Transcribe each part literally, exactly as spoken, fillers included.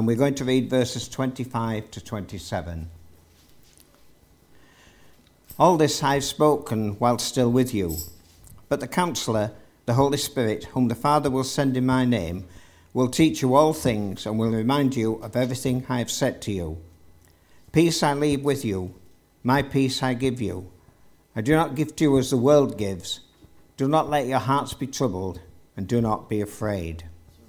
And we're going to read verses twenty-five to twenty-seven. All this I have spoken while still with you, but the Counselor, the Holy Spirit, whom the Father will send in my name, will teach you all things and will remind you of everything I have said to you. Peace I leave with you, my peace I give you. I do not give to you as the world gives. Do not let your hearts be troubled, and do not be afraid.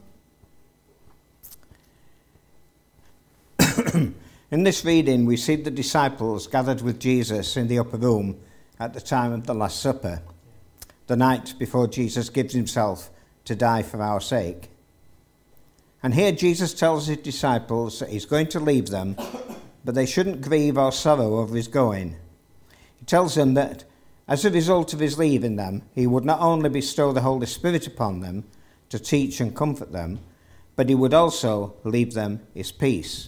In this reading, we see the disciples gathered with Jesus in the upper room at the time of the Last Supper, the night before Jesus gives himself to die for our sake. And here Jesus tells his disciples that he's going to leave them, but they shouldn't grieve or sorrow over his going. He tells them that as a result of his leaving them, he would not only bestow the Holy Spirit upon them to teach and comfort them, but he would also leave them his peace.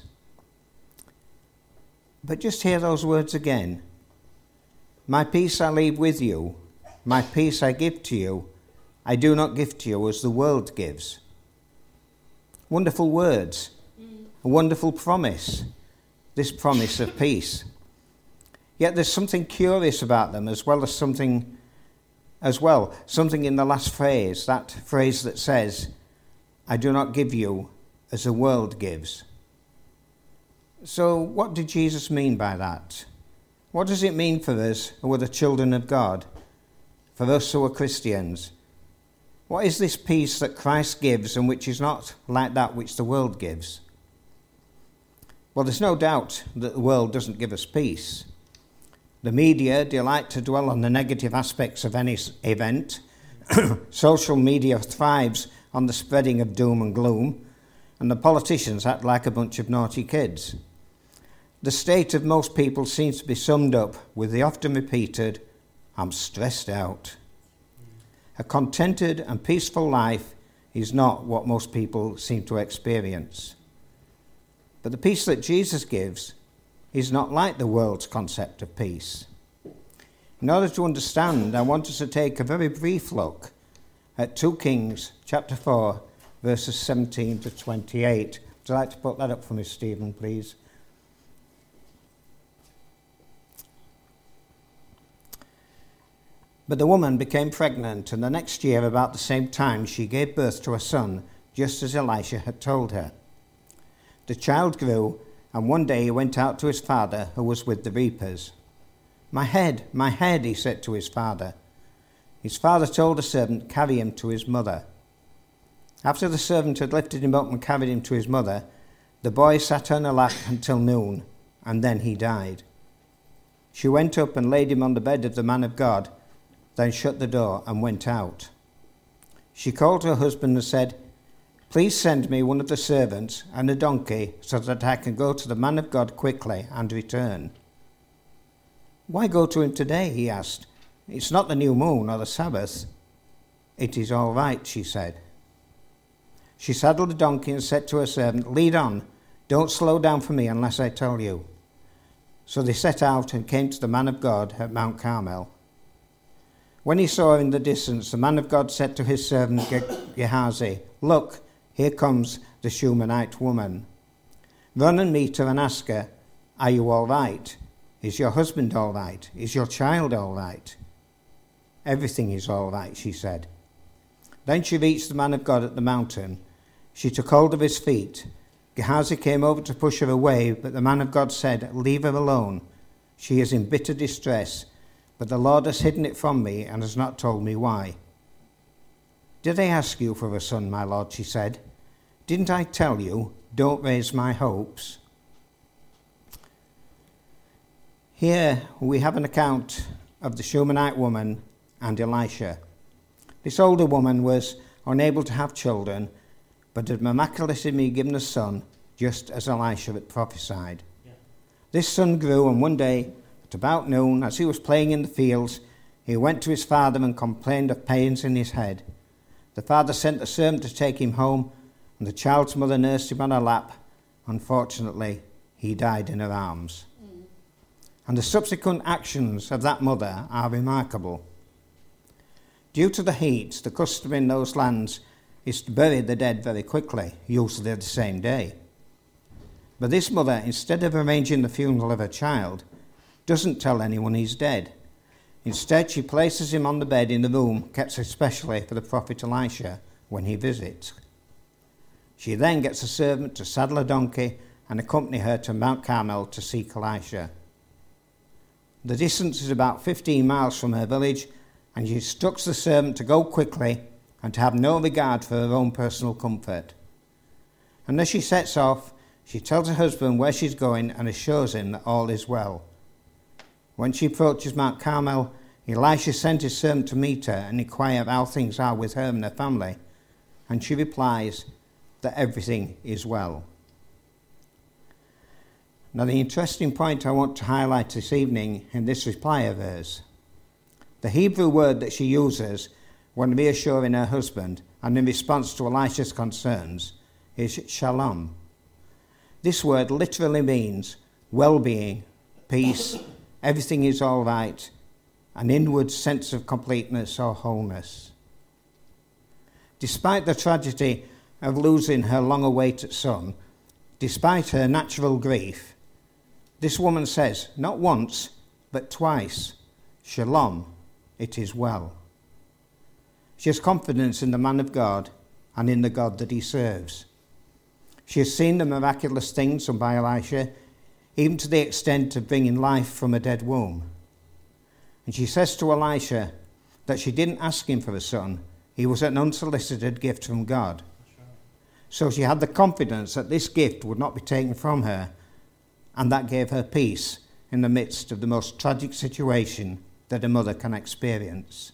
But just hear those words again. My peace I leave with you, my peace I give to you. I do not give to you as the world gives. Wonderful words, a wonderful promise, this promise of peace. Yet there's something curious about them as well as something, as well, something in the last phrase, that phrase that says, I do not give you as the world gives. So what did Jesus mean by that? What does it mean for us who are the children of God, for us who are Christians? What is this peace that Christ gives and which is not like that which the world gives? Well, there's no doubt that the world doesn't give us peace. The media delight to dwell on the negative aspects of any event. Social media thrives on the spreading of doom and gloom, and the politicians act like a bunch of naughty kids. The state of most people seems to be summed up with the often repeated, I'm stressed out. A contented and peaceful life is not what most people seem to experience. But the peace that Jesus gives is not like the world's concept of peace. In order to understand, I want us to take a very brief look at Second Kings chapter four, verses seventeen to twenty-eight. Would you like to put that up for me, Stephen, please? But the woman became pregnant, and the next year, about the same time, she gave birth to a son, just as Elisha had told her. The child grew, and one day he went out to his father, who was with the reapers. My head, my head, he said to his father. His father told the servant, carry him to his mother. After the servant had lifted him up and carried him to his mother, the boy sat on her lap until noon, and then he died. She went up and laid him on the bed of the man of God, then shut the door and went out. She called her husband and said, please send me one of the servants and a donkey so that I can go to the man of God quickly and return. Why go to him today? He asked. It's not the new moon or the Sabbath. It is all right, she said. She saddled the donkey and said to her servant, lead on, don't slow down for me unless I tell you. So they set out and came to the man of God at Mount Carmel. When he saw her in the distance, the man of God said to his servant Gehazi, look, here comes the Shunammite woman. Run and meet her and ask her, are you all right? Is your husband all right? Is your child all right? Everything is all right, she said. Then she reached the man of God at the mountain. She took hold of his feet. Gehazi came over to push her away, but the man of God said, leave her alone. She is in bitter distress, but the Lord has hidden it from me and has not told me why. Did I ask you for a son, my lord, she said. Didn't I tell you, don't raise my hopes? Here we have an account of the Shunammite woman and Elisha. This older woman was unable to have children, but had miraculously been given a son, just as Elisha had prophesied. Yeah. This son grew, and one day, at about noon, as he was playing in the fields, he went to his father and complained of pains in his head. The father sent the servant to take him home, and the child's mother nursed him on her lap. Unfortunately, he died in her arms. Mm. And the subsequent actions of that mother are remarkable. Due to the heat, the custom in those lands is to bury the dead very quickly, usually the same day. But this mother, instead of arranging the funeral of her child, doesn't tell anyone he's dead. Instead, she places him on the bed in the room kept especially for the prophet Elisha when he visits. She then gets a servant to saddle a donkey and accompany her to Mount Carmel to seek Elisha. The distance is about fifteen miles from her village, and she instructs the servant to go quickly and to have no regard for her own personal comfort. And as she sets off, she tells her husband where she's going and assures him that all is well. When she approaches Mount Carmel, Elisha sent his servant to meet her and inquire how things are with her and her family, and she replies that everything is well. Now, the interesting point I want to highlight this evening in this reply of hers, the Hebrew word that she uses when reassuring her husband and in response to Elisha's concerns is shalom. This word literally means well-being, peace, everything is all right, an inward sense of completeness or wholeness. Despite the tragedy of losing her long-awaited son, despite her natural grief, this woman says, not once, but twice, shalom, it is well. She has confidence in the man of God and in the God that he serves. She has seen the miraculous things done by Elisha, even to the extent of bringing life from a dead womb. And she says to Elisha that she didn't ask him for a son. He was an unsolicited gift from God. So she had the confidence that this gift would not be taken from her, and that gave her peace in the midst of the most tragic situation that a mother can experience.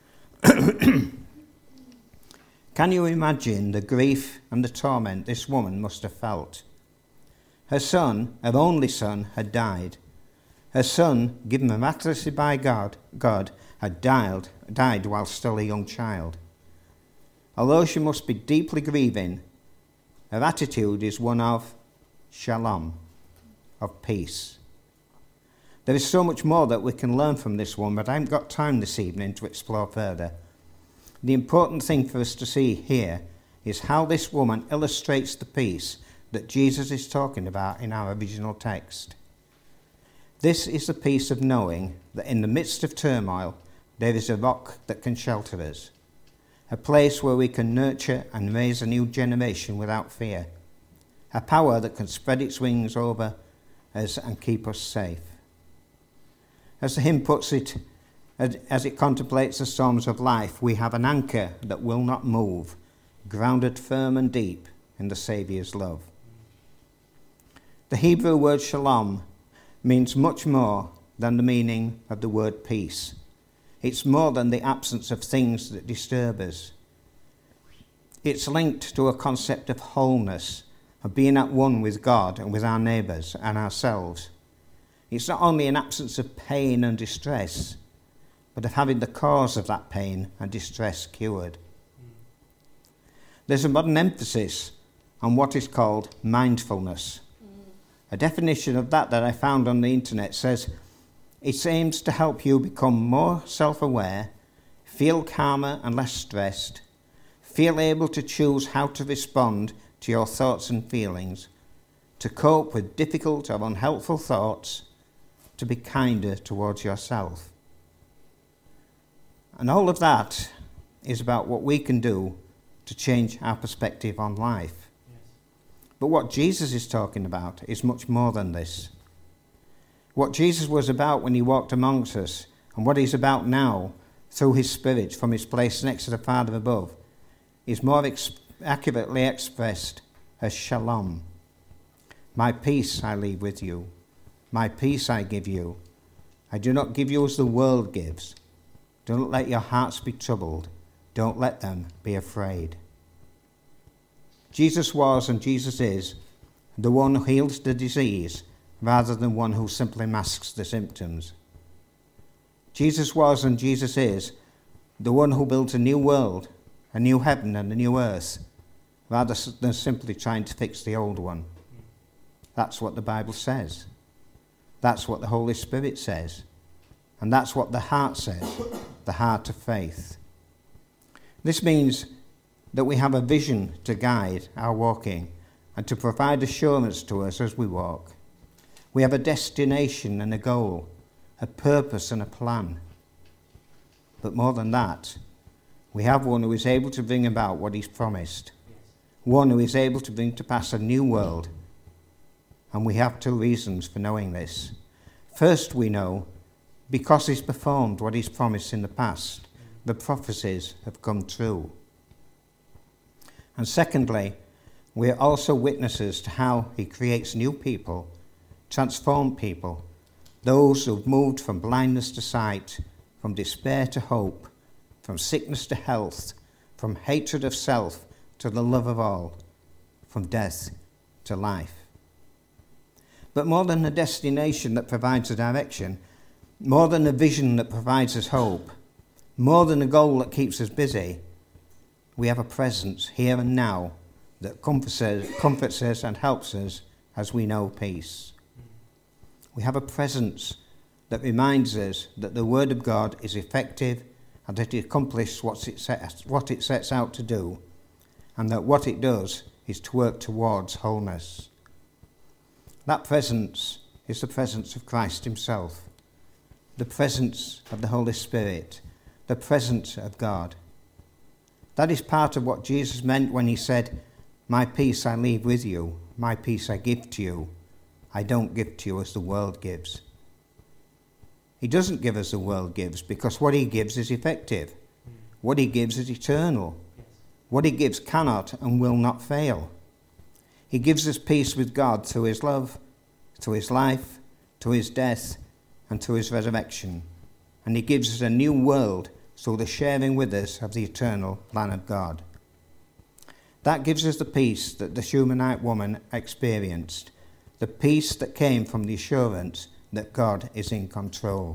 Can you imagine the grief and the torment this woman must have felt? Her son, her only son, had died. Her son, given miraculously by God, God had died, died while still a young child. Although she must be deeply grieving, her attitude is one of shalom, of peace. There is so much more that we can learn from this one, but I haven't got time this evening to explore further. The important thing for us to see here is how this woman illustrates the peace that Jesus is talking about in our original text. This is the peace of knowing that in the midst of turmoil, there is a rock that can shelter us, a place where we can nurture and raise a new generation without fear, a power that can spread its wings over us and keep us safe. As the hymn puts it, as it contemplates the storms of life, we have an anchor that will not move, grounded firm and deep in the Saviour's love. The Hebrew word shalom means much more than the meaning of the word peace. It's more than the absence of things that disturb us. It's linked to a concept of wholeness, of being at one with God and with our neighbours and ourselves. It's not only an absence of pain and distress, but of having the cause of that pain and distress cured. There's a modern emphasis on what is called mindfulness. A definition of that that I found on the internet says, it aims to help you become more self-aware, feel calmer and less stressed, feel able to choose how to respond to your thoughts and feelings, to cope with difficult or unhelpful thoughts, to be kinder towards yourself. And all of that is about what we can do to change our perspective on life. Yes. But what Jesus is talking about is much more than this. What Jesus was about when he walked amongst us, and what he's about now through his Spirit from his place next to the Father above, is more ex- accurately expressed as shalom. My peace I leave with you. My peace I give you. I do not give you as the world gives. Don't let your hearts be troubled. Don't let them be afraid. Jesus was and Jesus is the one who heals the disease rather than one who simply masks the symptoms. Jesus was and Jesus is the one who builds a new world, a new heaven and a new earth, rather than simply trying to fix the old one. That's what the Bible says. That's what the Holy Spirit says. And that's what the heart says, the heart of faith. This means that we have a vision to guide our walking and to provide assurance to us as we walk. We have a destination and a goal, a purpose and a plan. But more than that, we have one who is able to bring about what he's promised, one who is able to bring to pass a new world. And we have two reasons for knowing this. First, we know because he's performed what he's promised in the past, the prophecies have come true. And secondly, we are also witnesses to how he creates new people, transformed people, those who've moved from blindness to sight, from despair to hope, from sickness to health, from hatred of self to the love of all, from death to life. But more than a destination that provides a direction, more than a vision that provides us hope, more than a goal that keeps us busy, we have a presence here and now that comforts us, comforts us and helps us as we know peace. We have a presence that reminds us that the Word of God is effective and that it accomplishes what it sets, what it sets out to do, and that what it does is to work towards wholeness. That presence is the presence of Christ himself, the presence of the Holy Spirit, the presence of God. That is part of what Jesus meant when he said, "My peace I leave with you, my peace I give to you. I don't give to you as the world gives." He doesn't give as the world gives because what he gives is effective. What he gives is eternal. What he gives cannot and will not fail. He gives us peace with God through his love, through his life, through his death, and through his resurrection. And he gives us a new world through the sharing with us of the eternal plan of God. That gives us the peace that the Shunammite woman experienced, the peace that came from the assurance that God is in control.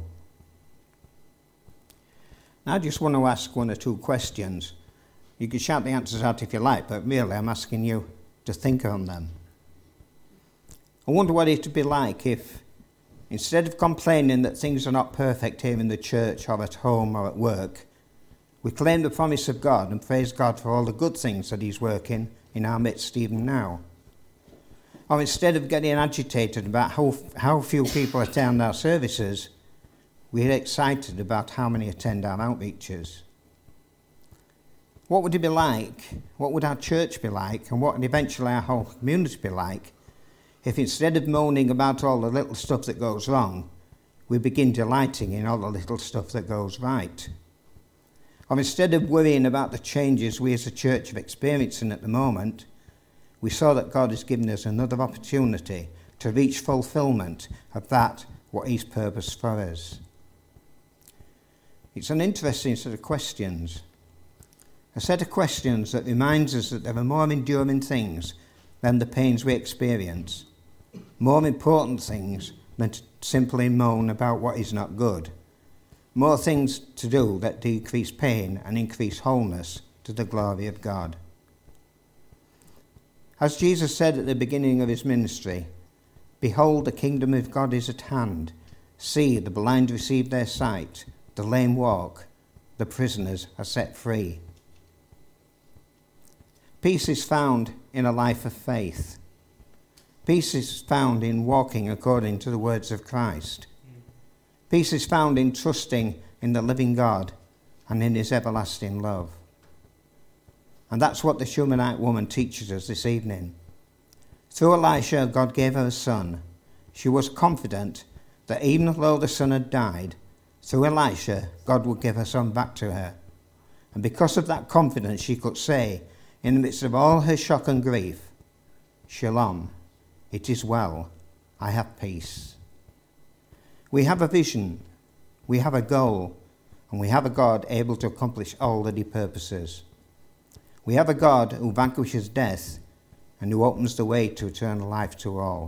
Now I just want to ask one or two questions. You can shout the answers out if you like, but really I'm asking you to think on them. I wonder what it would be like if, instead of complaining that things are not perfect here in the church or at home or at work, we claim the promise of God and praise God for all the good things that he's working in our midst even now. Or instead of getting agitated about how, how few people attend our services, we're excited about how many attend our outreaches. What would it be like, what would our church be like, and what would eventually our whole community be like if instead of moaning about all the little stuff that goes wrong, we begin delighting in all the little stuff that goes right? Or instead of worrying about the changes we as a church are experiencing at the moment, we saw that God has given us another opportunity to reach fulfillment of that, what he's purposed for us. It's an interesting set of questions. A set of questions that reminds us that there are more enduring things than the pains we experience, more important things than to simply moan about what is not good, more things to do that decrease pain and increase wholeness to the glory of God. As Jesus said at the beginning of his ministry, "Behold, the kingdom of God is at hand. See, the blind receive their sight, the lame walk, the prisoners are set free." Peace is found in a life of faith. Peace is found in walking according to the words of Christ. Peace is found in trusting in the living God and in his everlasting love. And that's what the Shunammite woman teaches us this evening. Through Elisha, God gave her a son. She was confident that even though the son had died, through Elisha, God would give her son back to her. And because of that confidence, she could say, in the midst of all her shock and grief, "Shalom, it is well, I have peace." We have a vision, we have a goal, and we have a God able to accomplish all that he purposes. We have a God who vanquishes death and who opens the way to eternal life to all.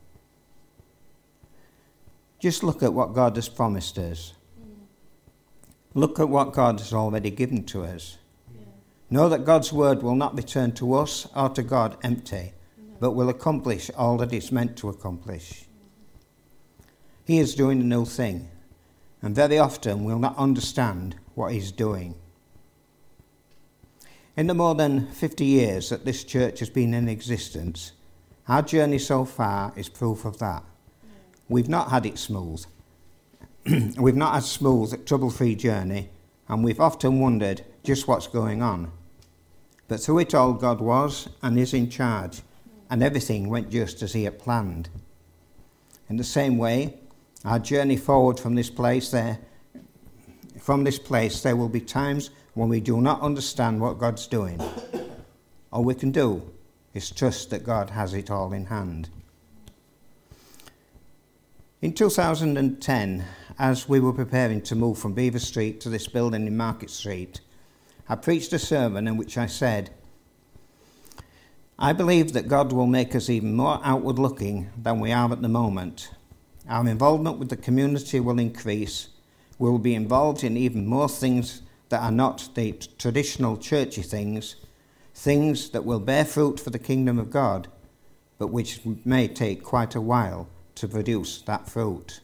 Just look at what God has promised us. Look at what God has already given to us. Yeah. Know that God's word will not return to us or to God empty, no. but will accomplish all that it's meant to accomplish. He is doing a new thing, and very often we'll not understand what he's doing. In the more than fifty years that this church has been in existence, Our journey so far is proof of that. We've not had it smooth. We've not had a smooth, trouble-free journey, and we've often wondered just what's going on. But through it all, God was and is in charge, and everything went just as he had planned. In the same way, our journey forward from this place there, from this place, there will be times when we do not understand what God's doing. All we can do is trust that God has it all in hand. In two thousand ten, as we were preparing to move from Beaver Street to this building in Market Street, I preached a sermon in which I said, I believe that God will make us even more outward looking than we are at the moment. Our involvement with the community will increase. We will be involved in even more things that are not the traditional churchy things, things that will bear fruit for the kingdom of God, but which may take quite a while to produce that fruit.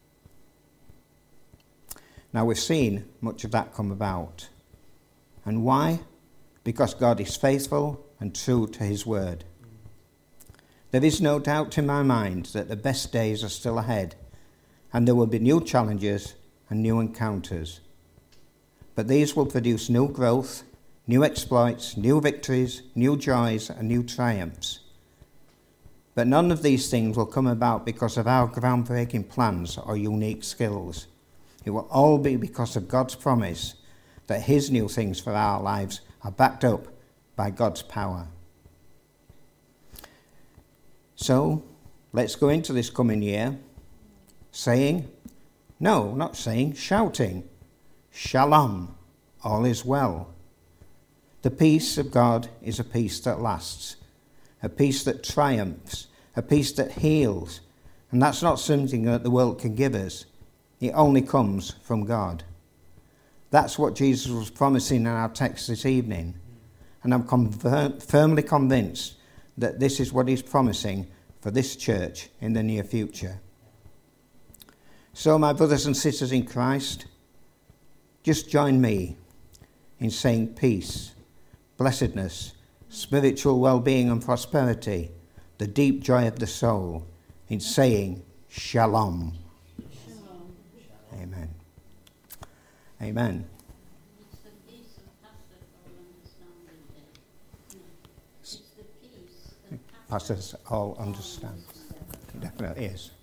Now we've seen much of that come about. And why? Because God is faithful and true to his word. There is no doubt in my mind that the best days are still ahead, and there will be new challenges and new encounters. But these will produce new growth, new exploits, new victories, new joys, and new triumphs. But none of these things will come about because of our groundbreaking plans or unique skills. It will all be because of God's promise that his new things for our lives are backed up by God's power. So, let's go into this coming year saying, no, not saying, shouting, Shalom, all is well. The peace of God is a peace that lasts, a peace that triumphs, a peace that heals, and that's not something that the world can give us. It only comes from God. That's what Jesus was promising in our text this evening, and I'm conver- firmly convinced that this is what he's promising for this church in the near future. So, my brothers and sisters in Christ, just join me in saying peace, blessedness, spiritual well-being and prosperity, the deep joy of the soul, in saying Shalom. Shalom. Amen. Amen. It's the peace of passes all understanding. It's the peace that Passes all understand. Definitely is.